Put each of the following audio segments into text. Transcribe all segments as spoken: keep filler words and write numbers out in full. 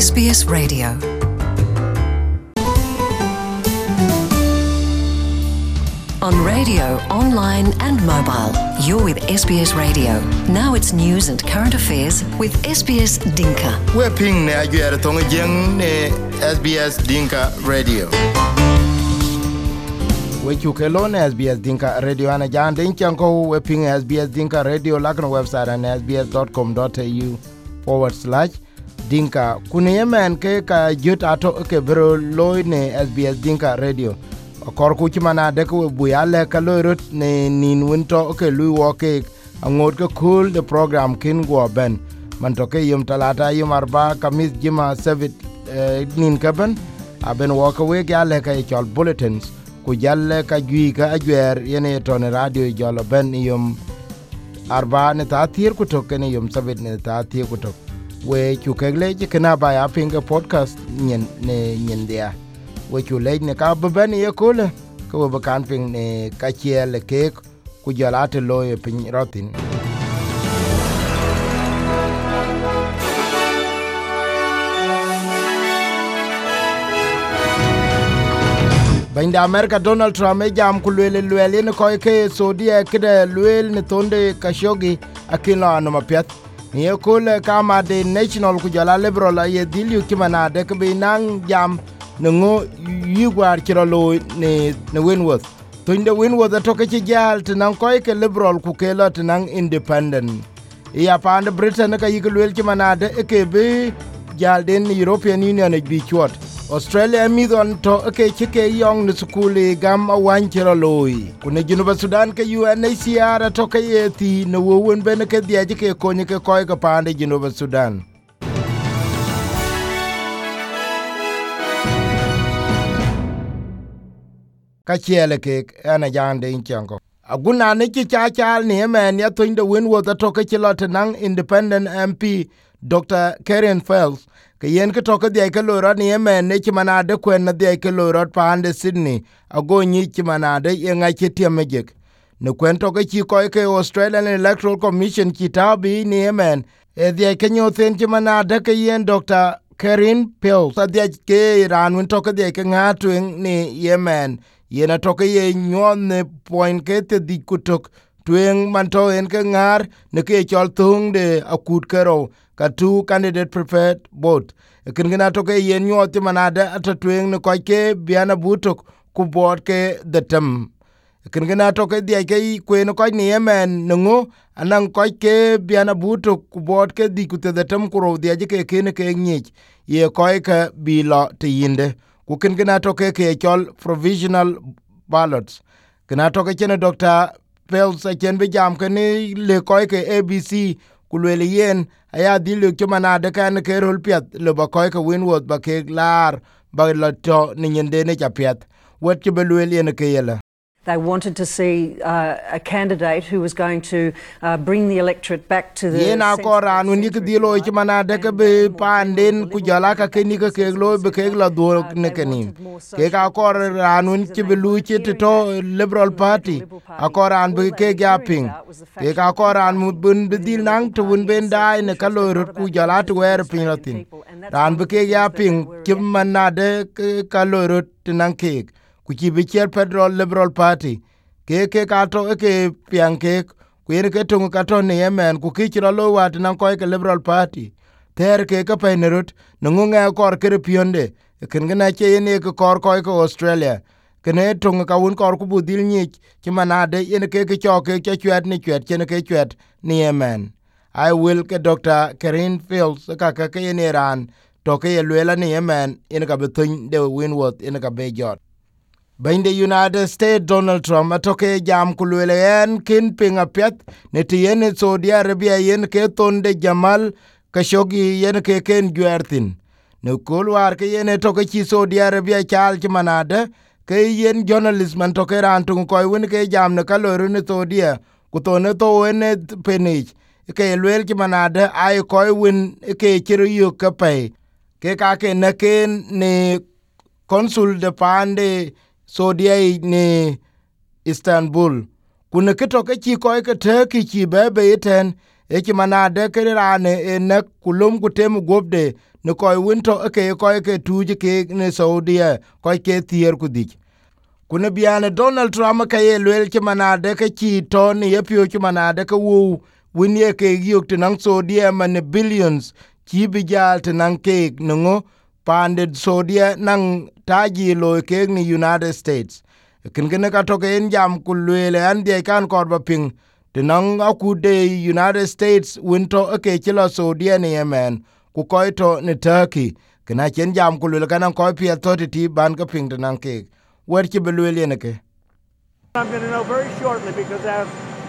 S B S Radio. On radio, online and mobile, you're with S B S Radio. Now it's news and current affairs with S B S Dinka. We're ping ne ajuere tonga jeng ne S B S Dinka Radio. We chukelo ne S B S Dinka Radio ana jande inchanko we ping S B S Dinka Radio lakno website an sbs.com.au forward slash Dinka. Kuni yemen ke ka jut ato ke bro loy ne S B S Dinka Radio. Kor ku chimana de ko buyale ka loyrut ne nin winto ke lui woke angot ke cool the program kin go ben man to ke yum talata yum arba kamis jima sevit nin kaben aben woke we gale ka chol bulletins ku jalle ka gui ka ajwer yene ton radio jolo ben yum arba ne ta tir ku to ken yum sevit ne ta tir ku to we chu kegle je kana ba ya pinga podcast nyen ne nyen dia we chu le ne ka ben ye kule ko be kan ping ne ka chiel ke ku jalate loye pin rotin Bainda America Donald Trump e jam ku lele lele ne ko ke Saudi ke de lele ne tonde Khashoggi akila no mapiat ni kule kama de national ku jala liberal ye dilu kimana de ke binang jam ngo yugwar kirolo ne ne Winworth tunde Winworth to ke jal tan ko ke liberal ku ke lot nan independent ya pande Britain ka yigwel kimana de ke be jal den European Union bi chwat Australia mi don to ke chike yong ne skuli gam awan kirolo kune Junuba Sudan ke U N H C R to ke yeti ne won ben ke dia ke ko ni ke ko ke pande Junuba Sudan ka chiele ke ana jande inchango aguna ne chi cha cha ne men ya tunde Winworth to ke chilot nan independent M P Doctor Karen Fells ke yen ke to ke de ke loro ne men ne chi manade kwen na de ke loro pande Sydney ago nyi chi manade ye nga chi tiemejek ne kwen to ke chi ko ke Australian Electoral Commission chi tabi ne men e de ke nyothen chi manade ke yen Doctor Karen Fells de ke ran won to ke de ke ngatwen ne Yemen yena toke ye nyon ne point ke te dikutok twen manto en ke ngar ne ke chol tung de akut kero ka two candidate preferred vote ken gena toke ye nyot manade atatwen ne ko ke biana butok ku bot ke the tem ken gena toke de ke kwen ko ni Yemen ngo anan ko ke biana butok ku bot ke dikute the tem kuro de ke ken ke nyich ye ko ke bilo te yinde ku ken gena toke ke chol provisional ballots gena toke chene Doctor Pels chen be jam ke ni le ko ke A B C ku le yen aya dilu ke manade kan ke rol piat le ba ko ke Winworth ba ke lar ba la to ni nyende ne chapiat wet ke be le yen ke yela. They wanted to see uh, a candidate who was going to uh, bring the electorate back to the yena ko ran ni ke dilo ke manade ke be panden ku jala ka ke ni ke ke lo be ke la do ne ke ni ke ka ko ran ke be lu ke to Liberal Party akor an be ke gaping ke ka ko ran mu bun be dil nang to bun ben dai ne ka lo ku jala to wer pinatin ran be ke gaping ke manade ka lo rut nang ke kuchi bicher Federal Liberal Party ke ke kato ke pian ke ku yen ke tungu kato ne Yemen ku kichiro lo wat nan ko ke Liberal Party ter ke ke penerut nunga kor ke pionde ken gna che yen ke kor ko ke Australia kene tungu ka un kor ku budil nyich ki manade yen ke ke choke ke chwet ni chwet chen ke chwet ni Yemen I will ke Doctor Karen Fields ka ka ke yen Iran to ke yelwela ni Yemen yen ka betun de Winworth yen ka be jot Bain the United States Donald Trump atoke jam kulwele en kin pinga piat ne tiyen Saudi Arabia yen ke tonde Jamal Khashoggi yen ke ken juertin ne kulwar ke yen toke chi Saudi Arabia chal chmanade ke yen journalist man toke ran tung koy wen ke jam ne kaloru ne Saudi ku to ne to en penich ke lwel chmanade ay koy wen ke chiru yu ke pe ke ka ke ne ken ne consul de pande Saudi ni Istanbul kuna kitoke chi ko ke te ki chi bebe iten e ki manade ke rane e ne kulum ku tem gobde ne koy winto ke koy ke tuje ke ne Saudia koy ke tier kudik kuna biane Donald Trump ka ye lwel ki manade ka chi ton ye pio ki manade ka wu win ye ke yok tinang Saudia man billions ki bijal tinang ke ngo panded Saudia nang taji lo ke ni United States kin gene ka to ke en jam kulwele an de kan korba ping tinang akude United States winto ke chilo Saudia ni yemen ku koy to ni Turkey kana chen jam kulwele kana koy pia to ti ban ka ping tinang ke wer ki belwele ne ke. I'm going to know very shortly because I have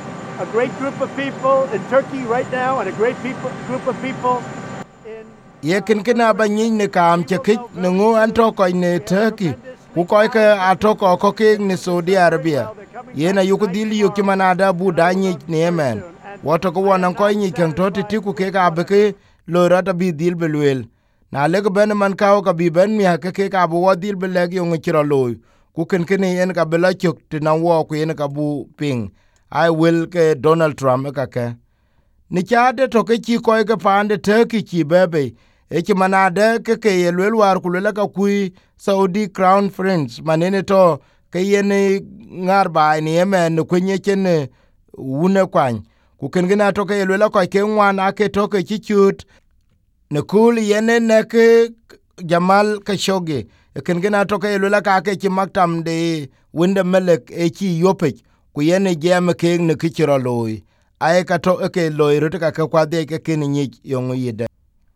a great group of people in Turkey right now and a great people group of people in ye kin kina ba nyin ne kam che kit ne ngo an to ko ne Turkey ku ko ke atoko ko ke ni Saudi Arabia ye na yuko dili yo ki manada bu da nyi ne Yemen woto ko wona ko nyi kan to ti ku ke ka be ke lo rata bi dil belwel na le ko ben man ka ka bi ben mi ha ke ke ka bu dil be le yo ngi ro lo ku ken ken yen ka bela chok ti na wo ku yen ka bu ping I will ke Donald Trump ka ke ni chade to ke chi ko ke pande Turkey chi bebe e chi manade ke ke yelwel war ku le ka ku Saudi Crown Prince manene to ke yen ngar ba ni Yemen ku nye chen une kwan ku ken gina to ke yelwel ko ke wan ake to ke chi chut ne kul yen ne ke Jamal Khashoggi ken gina to ke lula ka ke chi maktam de winde melek e chi yopech ku yene jam ke ne kichiro loy ay ka to ke loy rut ka ka kwa de ke ken ni yong yide.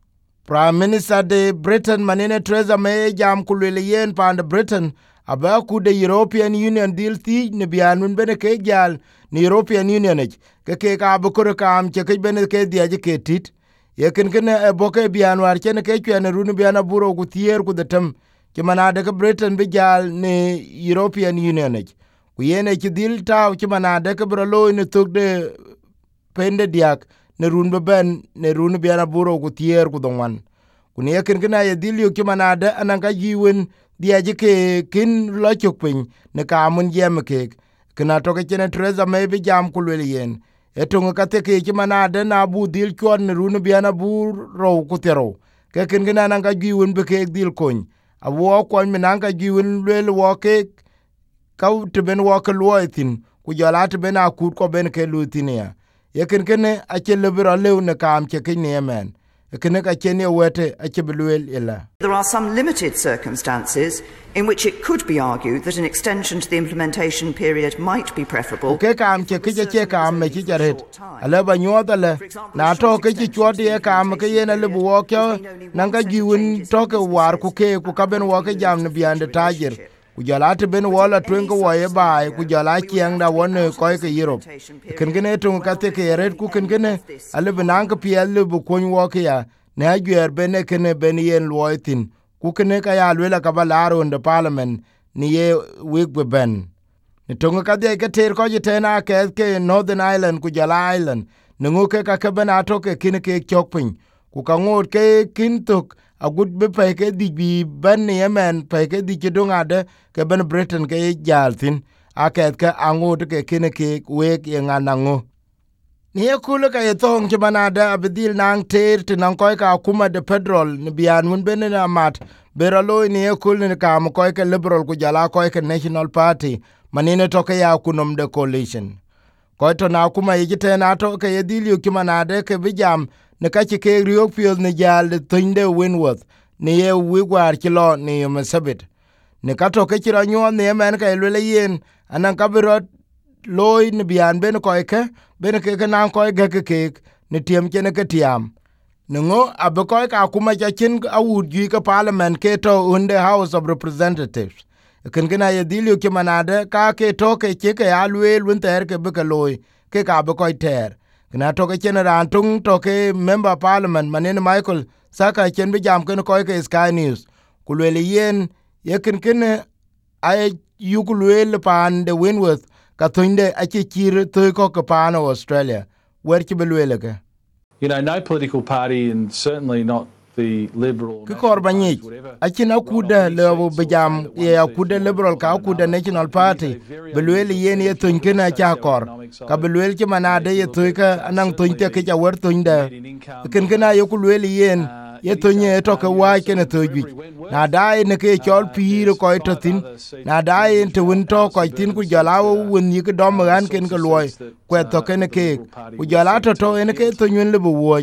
Prime Minister de Britain manene Theresa May jam ku le yen pand Britain aba ku de European Union deal ti ne bianun bene ke gal ni European Union ke ke ka bu ko ka am ke ke bene ke dia je ke tit ye ken ken e boke bian war chen ke kwen runu biana buro ku tier ku de tem ki manade ke Britain bi gal ni European Union ku yene ki dil taw ki manade ke bro lo ni tuk de pende diak ne run be ben ne run biana buro ku tier ku donwan ku ne ken ken ye dil yo ki manade anan ka jiwen dia je ke kin lo chuk pin ne ka mun jem ke kana to ke chen Theresa May bi jam ku le yen etonga kate ke ki manade na bu dil kyon ne run biana buro ku tero ke ken ken anan ka jiwen be ke dil kon a wo kon mi nan ka jiwen le wo ke ka te ben wo ke loitin ku jala te ben akut ko ben ke lutinia ye ken ken a che le bro le ne kam che ke ne men ken ka che ne wete a che belwel ila. There are some limited circumstances in which it could be argued that an extension to the implementation period might be preferable. Ke kam che ke che kam me chi jaret ala ba nyoda le na to ke chi chodi e kam ke ye na le wo ke nan ka jiwen to ke war ku ke ku ka ben wo ke jam ne biande tajer ku jala te ben wala twen ko wo ye ba ku jala kiang da won ko ke Europe ken ken to ka te ke red ku ken ken ala ben ka pi ala bu ko wo ke ya na gyer ben ken ben yen loitin ku ken ka ya le ka ba laro in the parliament ni ye wig be ben ni tonga ka de ke ter ko je tena ke ke Northern Ireland ku jala Ireland ni ngo ke ka ke ben ato ke kin ke chokpin ku ka ngot ke kin tok a good be pe ke di bi ben Yemen pe ke di ke dongade ke ben Britain ke jaltin a ke ke angot ke kin ke we ke nganango ni ekule ka yetong ke banada abdil nang ter tinang ko ka kuma de petrol ni bian mun ben na mat beralo ni ekul ni ka mo ko ke liberal ku jala ko ke National Party manine to ke ya kunom de coalition ko to na kuma yite na to ke yedili ki manade ke bijam ne ka ke riok field ni jal tunde Winworth ni ye wigwar kilo ni Masabit ne ka to ke kira nyo ne men ka lele yen anan ka biro loy ni bian ben ko ke ben ke ke nan ko ge ke ke ni tiem ke ne ke tiam ne ngo ab ko ka kuma ja kin awud gi ka parliament ke to in the House of Representatives ken gena ye dilio ke manade ka ke to ke ke ke alwe lun ter ke be ke loy ke ka be ko ter na to ke chen ran tung to ke member parliament manen Michael Saka chen bi jam ken ko ke Sky News kulwele yen ye ken ken ay yukulwele pan de Winworth ka tunde a chi chir to ko ke pan Australia wer ki belwele ke you know no political party and certainly not the liberal ki korbani akina kuda lewo bijam ye kuda liberal ka kuda National Party belwele yen ye tunkena cha kor ka belwele ki manade ye tuika anang tunte ke ja wer tunde ken gena ye kulwele yen ye tonye to ke wa ke ne toju na dai ne ke chol pir ko to tin na dai te win to ko tin ku jala won yi ke dom ran ken ke loy ko to ke ne ke ku jala to to ne ke to nyun le bo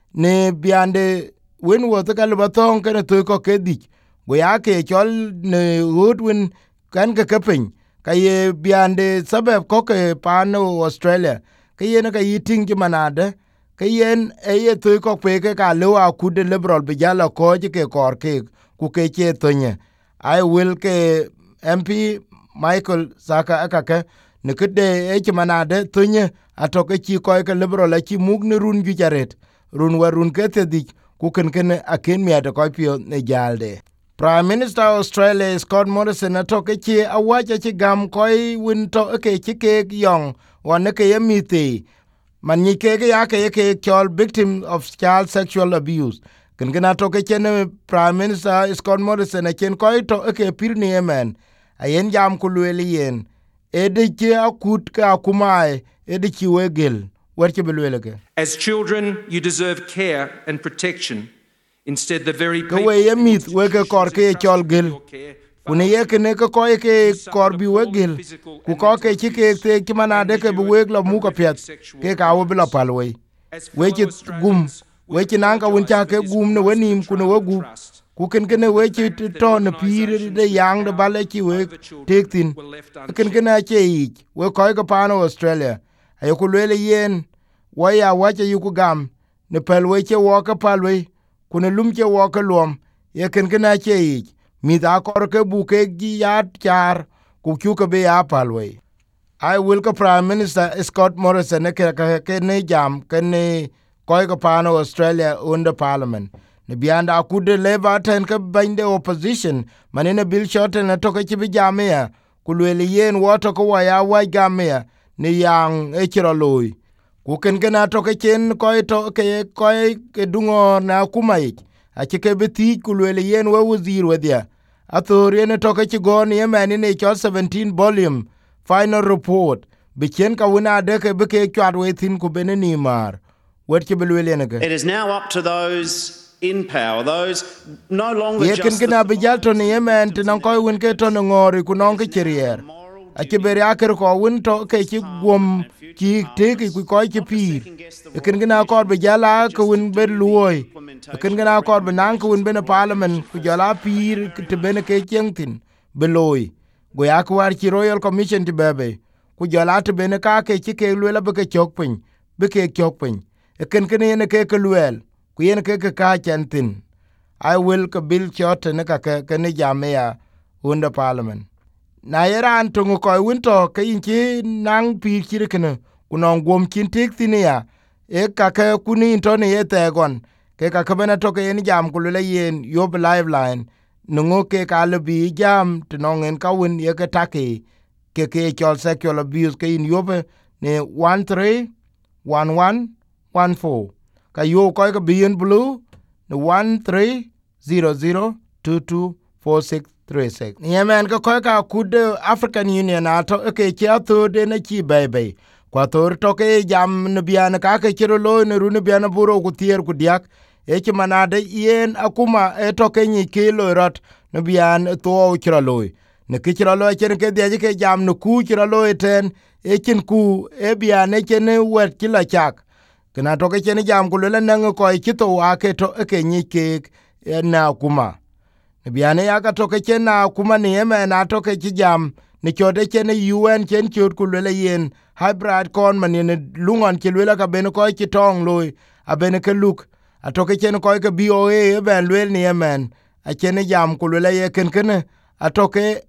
ne biande wen wo to ka le baton ke ne to ko ke di go ya ke chol ne wood win kan ke kepen ka ye biande sabab ko ke pano Australia ke ye ne ka yiting ki manade ke yen e ye to ko pe ke ka lo a ku de liberal bi jala ko ji ke kor ke ku ke che tonye I will ke M P Michael Saka aka ke ne ke de e ki manade tonye ato ke chi ko ke liberal a chi mug ne run ju jaret run wa run ke te di ku ken ken a ken mi ade ko pio ne jalde Prime Minister Australia Scott Morrison ato ke chi a wa cha chi gam ko win to ke chi ke yong wan ke ye mi ti man ni ke ya ke ke chol victim of child sexual abuse ken gena to ke chen Prime Minister Scott Morrison a chen ko to ke pir ni yemen a yen jam ku le yen e de ke akut ka kumai e de ki wegel wer ke belwele ke as children you deserve care and protection instead the very people we yemit we ke kor ke chol gel kune ye ke ne ko ko ke kor bi wegel ku ko ke chi ke te ki manade ke bu weg lo mu ko pet ke ka wo bila palwe we chi gum we chi nan ka won cha ke gum ne wenim kune wo gu ku ken ken we chi to ne pir de yang de bale chi we tek tin ken ken a che yi we ko ko pano Australia ay ku le yen wa ya wa che yu ku gam ne palwe che wo ka palwe kune lum che wo ka lom ye ken ken a che yi mi da kor ke buke gi ya char ku ku ke be ya palwe I will ko Prime Minister Scott Morrison ke ke ke ne jam ke ne ko ko pano Australia under parliament ne bianda ku de Labour ten ke binde opposition manene Bill Shorten na to ke bi jamia ku le yen woto ko wa ya wa jamia ne yang e chiro loy ku ken ken to ke chen ko to ke ko ke dungo na kumai a ke ke beti ku le yen wa wazir wadia athori ne to ke gon ye mani ne cho seventeen volume final report bi chen ka wona de ke be ke kwat we tin ku beneni mar wet ke belwele ne ke it is now up to those in power those no longer ye ken ken abijal to ne yemen tin ko won ke to ngori ku non ke chirier a ke bere aker ko won to ke ki gom ki te ki ku ko ki pir e ken ken akor be jala ko won be luoy e ken ken akor be nan ko won be na parliament ku jala pir te ben ke chengtin be loy go ya ko war ki royal commission ti bebe ku jala te ben ka ke ki ke lwela be ke chokpin be ke chokpin e ken ken ne ke ke lwel ku yen ke ke ka chantin I will ko Bill Shorten ne ka ke ne jamea under parliament na yeran tungu ko winto ke inchi nang pi kirkene kunong gom kintik tinia e ka ke kuni to ne yete gon ke ka ke bena to ke ni jam kulule yen yob liveline nungo ke ka le bi jam tinong en ka win ye ke take ke ke chol sexual abuse ke in yob ne one three one one one four ka yo ko ke bien blue ne one three zero zero two two four six Yemen ko ko ka kud African Union ato ke chiato de na chi bebe kwa tor to ke jam ne bian ka ke chiro lo ne ru ne bian buro ku tier ku diak e chi manade yen akuma e to ke ni kilo rot ne bian to chiro lo ne ke chiro lo chen ke de ke jam ne ku chiro lo ten e chin ku e bian e chen wet kila chak kana to ke chen jam ku le nang ko chi to wa ke to ke ni ke na kuma biane ya ka toke chena kuma ni eme na toke chijam ni chote chene U N chen chot kulwele yen hybrid corn manine lungon chilwela ka bene koi chitong loy a bene ke luk a toke chene koi ke B O A e ben lwel ni emen a chene jam kulwele ye kenkene a toke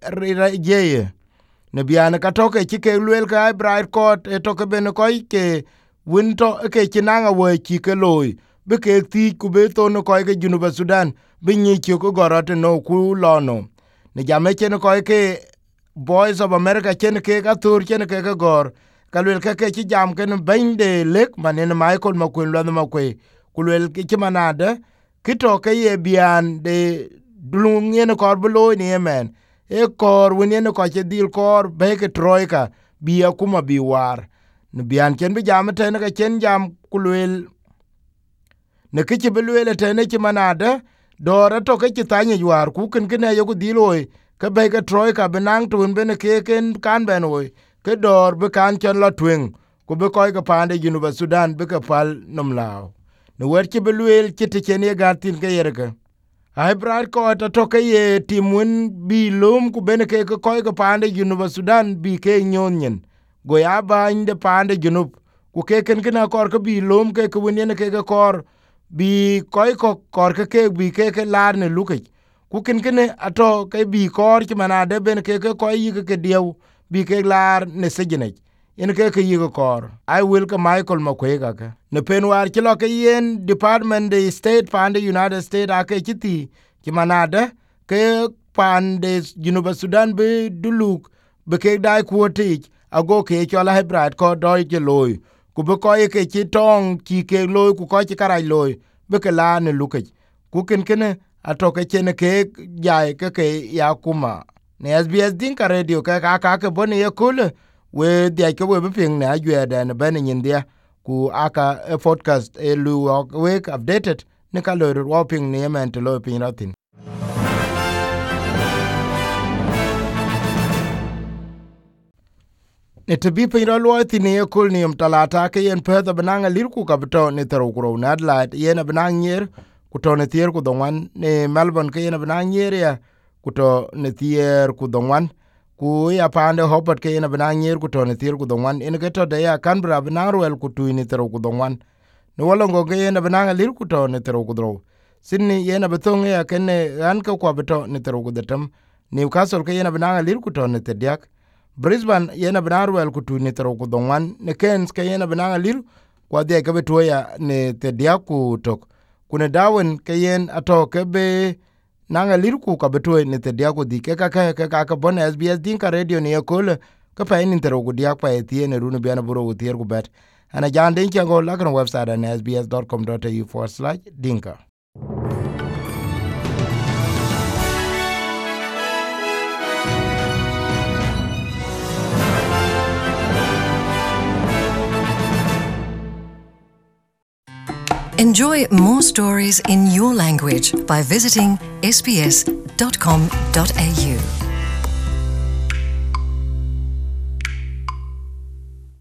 jeye ne biane ka toke chike lwel ka hybrid court e toke bene koi ke winto ke chinanga we chike loy be ke ti kube tono koi ke Junuba Sudan binyi chuko gorote no ku lono ne jame chen ko ke Boys of America chen ke ka tur chen ke ka gor kalwel ke ke chi jam ken bende lek manen Michael makwen lo makwe kulwel ke chi manade kito ke ye bian de dulungen kor blo ni yemen e kor winen ko che dil kor be ke troika bi akuma bi war ne bian chen bi jam ten ke chen jam kulwel ne ke belwele tene ki manade dora to ke tanye yuar ku ken ken ayo ku diloi ke be ke troika benang tun bene ke ken kan benoi ke dor be kan chen la twing ku be koy ke pande Junuba Sudan be ke pal nom lao ne wer ki belwel ki te chen ye gatin ke yerke ai brar ko ta to ke ye timun bi lum ku bene ke koy ke pande Junuba Sudan bi ke nyonyen go ya ba inde pande Junub ku ke ken ken akor ke bi lum ke ku ne ke ke kor bi koy ko kor ke ke bi ke ke lar ne luke ku ken ken ato ke bi kor ki manade ben ke ke koy yi ke diew bi ke lar ne sejene in ke ke yi kor I will ke Michael Makwega ke ne penwar ki lo ke yen Department the State pande United States ake kiti ki manade ke pande Junuba Sudan be duluk be ke dai kuotik ago ke chola hebrat ko doy ke loy ku be ko ye ke chi tong chi ke loy ku ko chi karai loy be ke la ne luke ku ken ken ato ke chen ke jai ke ke ya kuma ne S B S Dinka Radio ka ka ka ke bone ye kule we dia ke we be ping ne ajwe da ne ben nyin dia ku aka a podcast e lu we updated ne ka lo ro ping ne men to lo ping ratin ne to bi pin ro ti ne kul ni um talata ke yen pe da bananga lir ku ka beto ne tero ku na adlat yen banang yer ku to ne tier ku donwan ne Melbourne ke yen banang yer ya ku to ne tier ku donwan ku ya pande Hobart ke yen banang yer ku to ne tier ku donwan in ke to de ya Canberra banang roel ku tu ni tero ku donwan ne wolongo ke yen bananga lir ku to ne tero ku dro Sydney yen betong ya ken an ka ku beto ne tero ku detam Newcastle ke yen bananga lir ku to ne tediak Brisbane yena binarwel kutu ni tero ku donwan ne Cairns ke yena binanga lir kwa de ke betoya ne tedia ku tok kuna Darwin ke yen ato ke be nanga lir ku ka betoy ne tedia ku di ke ka ka ka ka bon S B S Dinka Radio ne yakol ka pa ni tero ku dia pa etie ne runu biana buro ku tier ku bet ana jande ngango la kan website na s b s dot com dot a u forward slash dinka. Enjoy more stories in your language by visiting s b s dot com dot a u.